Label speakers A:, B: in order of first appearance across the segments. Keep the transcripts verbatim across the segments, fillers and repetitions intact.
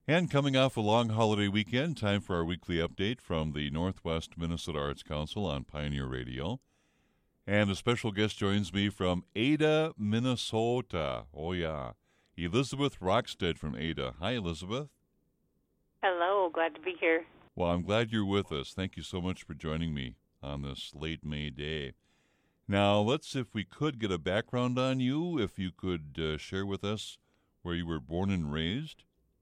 A: And coming off a long holiday weekend, time for our weekly update from the Northwest Minnesota Arts Council on Pioneer Radio. And a special guest joins me from Ada, Minnesota. Oh, yeah. Elizabeth Rockstead from Ada. Hi, Elizabeth.
B: Hello, glad to be here.
A: Well, I'm glad you're with us. Thank you so much for joining me on this late May day. Now, let's, if we could, get a background on you. If you could uh, share with us where you were born and raised.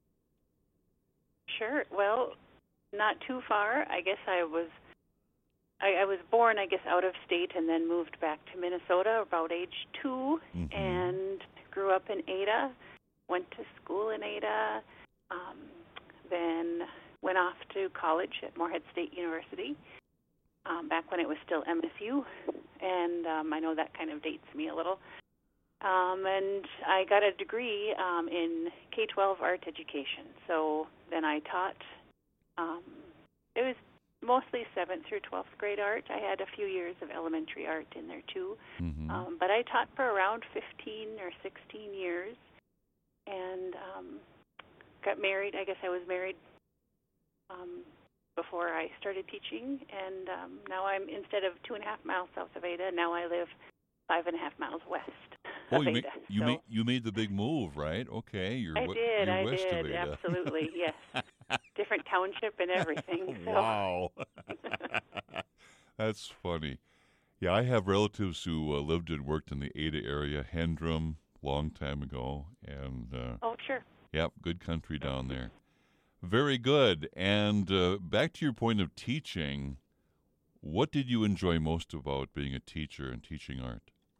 B: Sure. Well, not too far. I guess I was I, I was born, I guess, out of state and then moved back to Minnesota about age two
A: Mm-hmm.
B: and grew up in Ada, went to school in Ada, um, then went off to college at Moorhead State University um, back when it was still M S U, and um, I know that kind of dates me a little. Um, and I got a degree um, in K twelve art education. So then I taught, um, it was mostly seventh through twelfth grade art. I had a few years of elementary art in there too.
A: Mm-hmm.
B: Um, but I taught for around fifteen or sixteen years and um, got married. I guess I was married um, before I started teaching. And um, now I'm, instead of two and a half miles south of Ada, now I live five and a half miles west.
A: Oh, you made
B: Ada,
A: you
B: so.
A: made you made the big move, right? Okay, you're
B: I
A: w-
B: did,
A: you're
B: I
A: west
B: did,
A: of Ada.
B: absolutely, yes. Different township and everything. So.
A: Wow, that's funny. Yeah, I have relatives who uh, lived and worked in the Ada area, Hendrum, long time ago, and uh,
B: Oh, sure.
A: yep, good country down there. Very good. And uh, back to your point of teaching, what did you enjoy most about being a teacher and teaching art?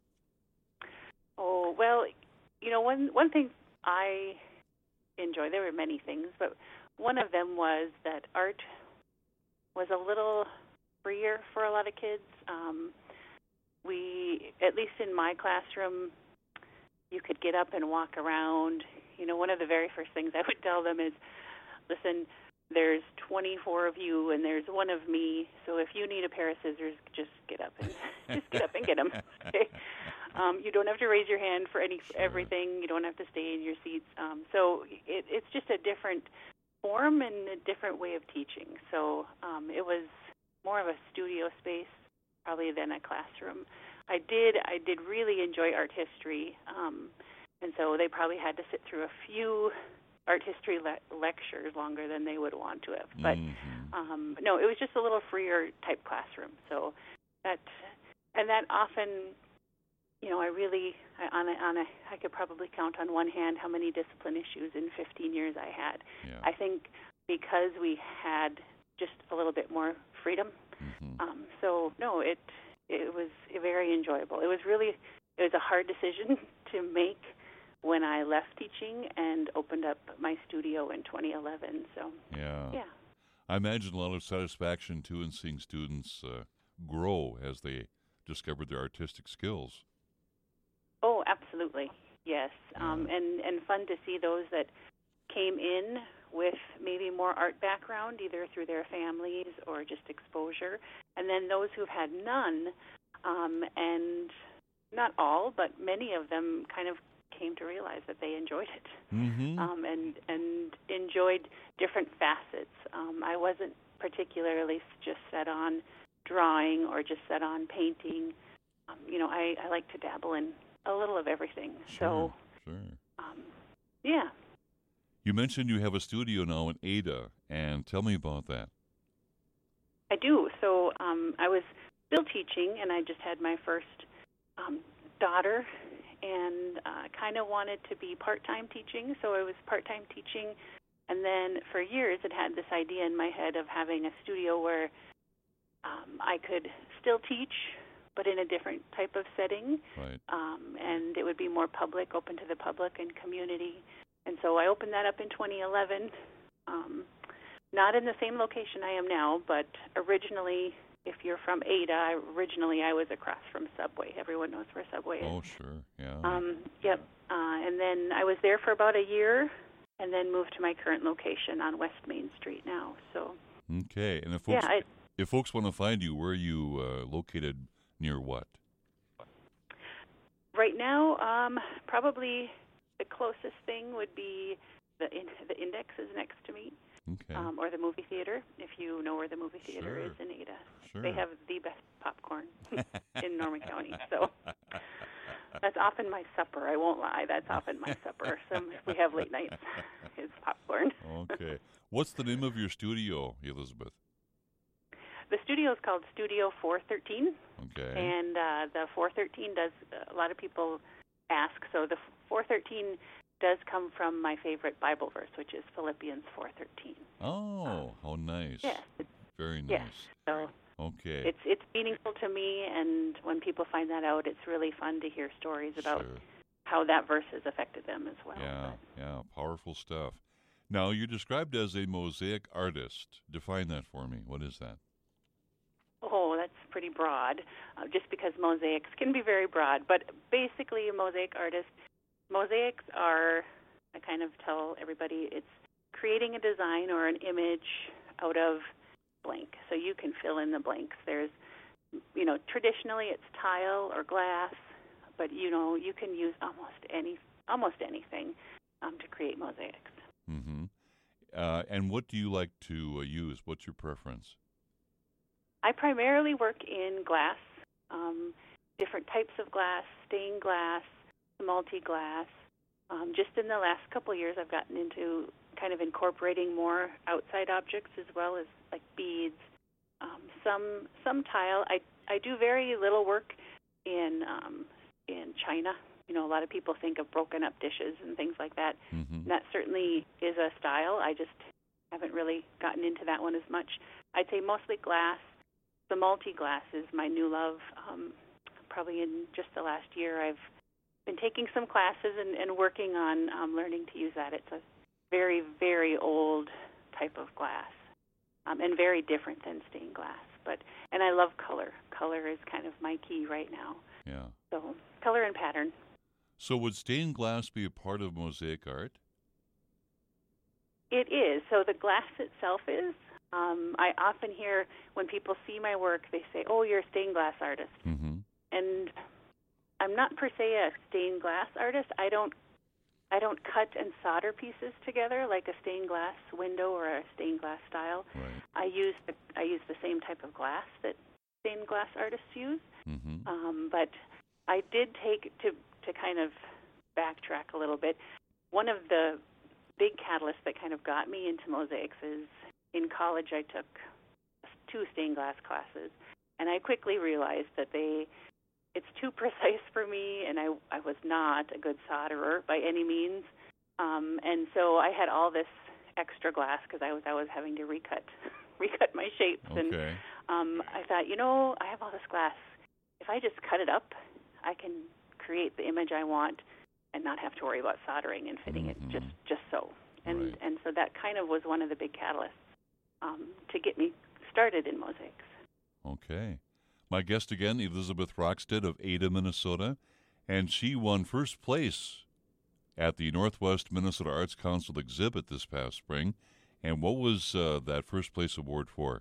B: Oh, well, you know, one one thing I enjoy, there were many things, but one of them was that art was a little freer for a lot of kids. Um, we, at least in my classroom, you could get up and walk around. You know, one of the very first things I would tell them is, listen, there's twenty-four of you and there's one of me, so if you need a pair of scissors, just get up and just get up and get them. Okay? Um, you don't have to raise your hand for any
A: Sure.
B: everything. You don't have to stay in your seats. Um, so it, it's just a different form and a different way of teaching. So um, it was more of a studio space probably than a classroom. I did I did really enjoy art history, um, and so they probably had to sit through a few art history le- lectures longer than they would want to have. But
A: Mm-hmm.
B: um, no, it was just a little freer type classroom. So that and that often. You know, I really, I, on a, on a, I could probably count on one hand how many discipline issues in fifteen years I had.
A: Yeah.
B: I think because we had just a little bit more freedom.
A: Mm-hmm.
B: Um, so no, it it was very enjoyable. It was really, it was a hard decision to make when I left teaching and opened up my studio in twenty eleven. So
A: Yeah.
B: yeah.
A: I imagine a lot of satisfaction, too, in seeing students uh, grow as they discover their artistic skills.
B: Oh, absolutely, yes,
A: Yeah.
B: um, and and fun to see those that came in with maybe more art background, either through their families or just exposure, and then those who've had none, um, and not all, but many of them kind of came to realize that they enjoyed it,
A: Mm-hmm.
B: um, and and enjoyed different facets. Um, I wasn't particularly just set on drawing or just set on painting. Um, you know, I, I like to dabble in a little of everything.
A: Sure,
B: So,
A: sure.
B: um, yeah.
A: You mentioned you have a studio now in Ada, and tell me about that.
B: I do. So um, I was still teaching, and I just had my first um, daughter, and uh, kind of wanted to be part-time teaching. So I was part-time teaching, and then for years had had this idea in my head of having a studio where um, I could still teach, but in a different type of setting,
A: Right.
B: um, and it would be more public, open to the public and community. And so I opened that up in twenty eleven, um, not in the same location I am now, but originally, if you're from Ada, I, originally I was across from Subway. Everyone knows where Subway is.
A: Oh, sure. Yeah.
B: Um, yep. Uh, and then I was there for about a year, and then moved to my current location on West Main Street now. So
A: Okay. And if folks,
B: yeah, it,
A: if folks want to find you, where are you uh, located near what?
B: right now, um, probably the closest thing would be the in, the Index is next to me,
A: Okay.
B: um, or the movie theater. If you know where the movie theater
A: Sure.
B: is in Ada,
A: Sure.
B: they have the best popcorn in Norman County. So that's often my supper. I won't lie. That's often my supper. So if we have late nights, is popcorn.
A: Okay. What's the name of your studio, Elizabeth?
B: The studio is called Studio four thirteen,
A: Okay.
B: and uh, the four thirteen does, a lot of people ask, so the four thirteen does come from my favorite Bible verse, which is Philippians four thirteen.
A: Oh,
B: Um,
A: how nice.
B: yes.
A: Very nice.
B: Yes. So
A: Okay.
B: it's it's meaningful to me, and when people find that out, it's really fun to hear stories about
A: Sure.
B: how that verse has affected them as well.
A: Yeah,
B: But
A: yeah, powerful stuff. Now, you're described as a mosaic artist. Define that for me. What is that?
B: oh, that's pretty broad, uh, just because mosaics can be very broad. But basically, a mosaic artist, mosaics are, I kind of tell everybody, it's creating a design or an image out of blank. So you can fill in the blanks. There's, you know, traditionally it's tile or glass, but you know, you can use almost any, almost anything um, to create mosaics.
A: Mm-hmm. Uh, and what do you like to uh, use? What's your preference?
B: I primarily work in glass, um, different types of glass, stained glass, multi-glass. Um, just in the last couple of years, I've gotten into kind of incorporating more outside objects as well as like beads, um, some some tile. I I do very little work in um, in China. You know, a lot of people think of broken up dishes and things like that.
A: Mm-hmm.
B: That certainly is a style. I just haven't really gotten into that one as much. I'd say mostly glass. The multi-glass is my new love. Um, probably in just the last year, I've been taking some classes and, and working on um, learning to use that. It's a very, very old type of glass, um, and very different than stained glass. But and I love color. Color is kind of my key right now.
A: Yeah.
B: So color and pattern.
A: So would stained glass be a part of mosaic art?
B: It is. So the glass itself is. Um, I often hear when people see my work, they say, "Oh, you're a stained glass artist,"
A: Mm-hmm.
B: and I'm not per se a stained glass artist. I don't, I don't cut and solder pieces together like a stained glass window or a stained glass style.
A: Right.
B: I use the, I use the same type of glass that stained glass artists use.
A: Mm-hmm.
B: Um, but I did take to to kind of backtrack a little bit. One of the big catalysts that kind of got me into mosaics is in college I took two stained glass classes, and I quickly realized that they it's too precise for me, and I I was not a good solderer by any means, um, and so I had all this extra glass because I was I was having to recut recut my shapes, and
A: Okay.
B: um, I thought, you know, I have all this glass. If I just cut it up, I can create the image I want and not have to worry about soldering and fitting
A: Mhm.
B: it just just so. And
A: Right.
B: and so that kind of was one of the big catalysts um, to get me started in mosaics.
A: Okay. My guest again, Elizabeth Rockstead of Ada, Minnesota, and she won first place at the Northwest Minnesota Arts Council exhibit this past spring. And what was uh, that first place award for?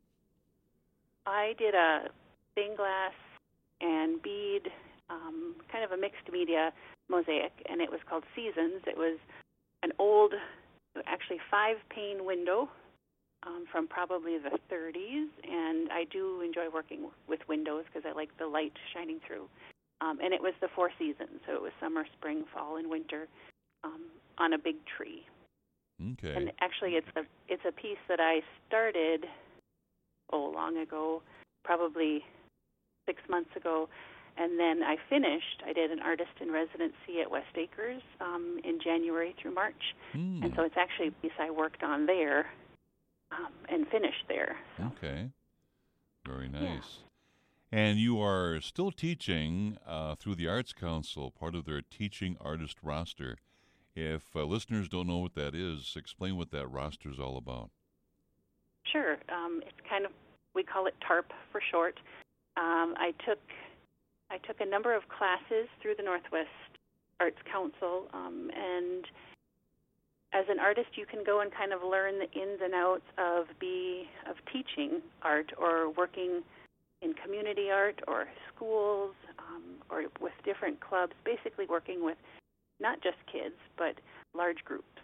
B: I did a stained glass and bead, um, kind of a mixed media mosaic, and it was called Seasons. It was an old, actually five-pane window um, from probably the thirties, and I do enjoy working with windows because I like the light shining through. Um, and it was the four seasons, so it was summer, spring, fall, and winter um, on a big tree.
A: Okay.
B: And actually, it's a it's a piece that I started oh long ago, probably six months ago, and then I finished. I did an artist in residency at West Acres um, in January through March,
A: Hmm.
B: and so it's actually a piece I worked on there um, and finished there. So.
A: Okay. Very nice. And you are still teaching uh, through the Arts Council, part of their teaching artist roster. If uh, listeners don't know what that is, explain what that roster is all about.
B: Sure. Um, it's kind of, we call it TARP for short. Um, I took I took a number of classes through the Northwest Arts Council, um, and as an artist, you can go and kind of learn the ins and outs of be of teaching art or working in community art or schools um, or with different clubs, basically working with not just kids, but large groups.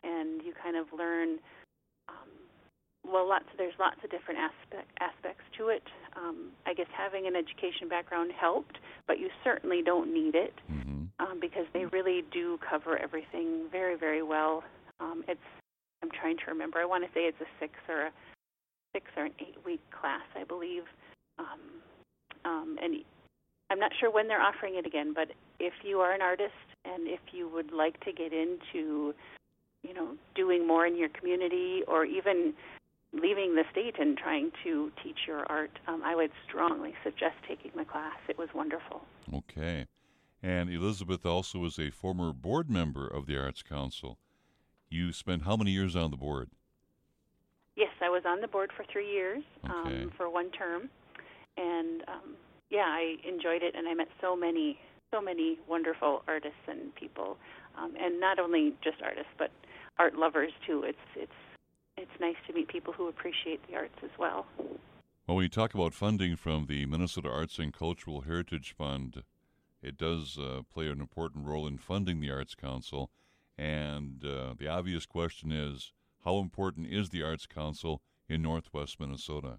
B: and you kind of learn. Um, well, lots. There's lots of different aspect, aspects to it. Um, I guess having an education background helped, but you certainly don't need it
A: Mm-hmm.
B: um, because they really do cover everything very, very well. Um, it's. I'm trying to remember. I want to say it's a six or a six or an eight-week class, I believe. Um, um, and I'm not sure when they're offering it again, but if you are an artist and if you would like to get into, you know, doing more in your community or even leaving the state and trying to teach your art, um, I would strongly suggest taking the class. It was wonderful.
A: Okay. And Elizabeth also is a former board member of the Arts Council. You spent how many years on the board?
B: Yes, I was on the board for three years,
A: Okay.
B: um, for one term, and um, yeah, I enjoyed it, and I met so many, so many wonderful artists and people, um, and not only just artists, but art lovers too. It's it's it's nice to meet people who appreciate the arts as well.
A: Well, when you talk about funding from the Minnesota Arts and Cultural Heritage Fund, it does uh, play an important role in funding the Arts Council. And uh, the obvious question is, how important is the Arts Council in Northwest Minnesota?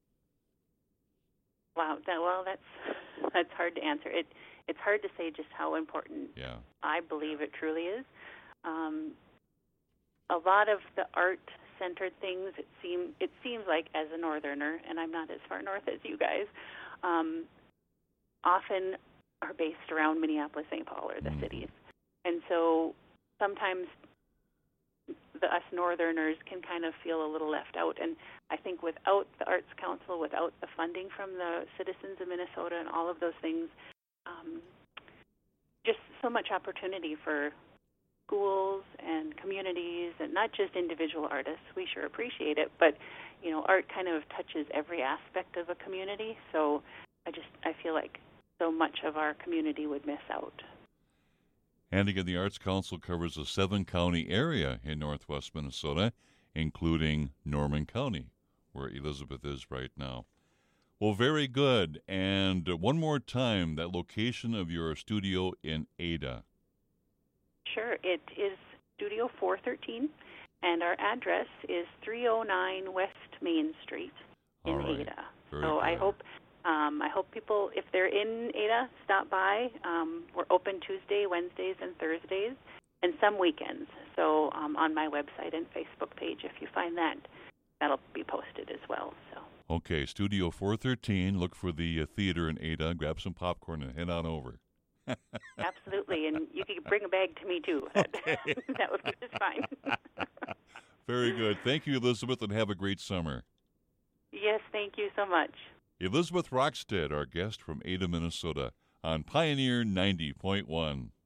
B: Wow, that, well, that's that's hard to answer. It it's hard to say just how important.
A: Yeah.
B: I believe it truly is. Um, a lot of the art-centered things, it seem it seems like as a northerner, and I'm not as far north as you guys, um, often are based around Minneapolis, Saint Paul, or the
A: Mhm.
B: cities, and so sometimes the us northerners can kind of feel a little left out. And I think without the Arts Council, without the funding from the citizens of Minnesota and all of those things, um, just so much opportunity for schools and communities, and not just individual artists. We sure appreciate it, but you know, art kind of touches every aspect of a community. So I just I feel like so much of our community would miss out.
A: And again, the Arts Council covers a seven-county area in northwest Minnesota, including Norman County, where Elizabeth is right now. Well, very good. And uh, one more time, that location of your studio in Ada.
B: Sure. It is Studio four thirteen, and our address is three oh nine West Main Street in
A: All right.
B: Ada.
A: Very
B: So I
A: good.
B: hope um, I hope people, if they're in Ada, stop by. Um, we're open Tuesday, Wednesdays, and Thursdays, and some weekends. So um, on my website and Facebook page, if you find that, that'll be posted as well. So.
A: Okay, Studio four thirteen. Look for the uh, theater in Ada. Grab some popcorn and head on over.
B: Absolutely, and you can bring a bag to me too.
A: Okay.
B: That would be just fine.
A: Very good. Thank you, Elizabeth, and have a great summer.
B: Yes, thank you so much.
A: Elizabeth Rockstead, our guest from Ada, Minnesota, on Pioneer ninety point one.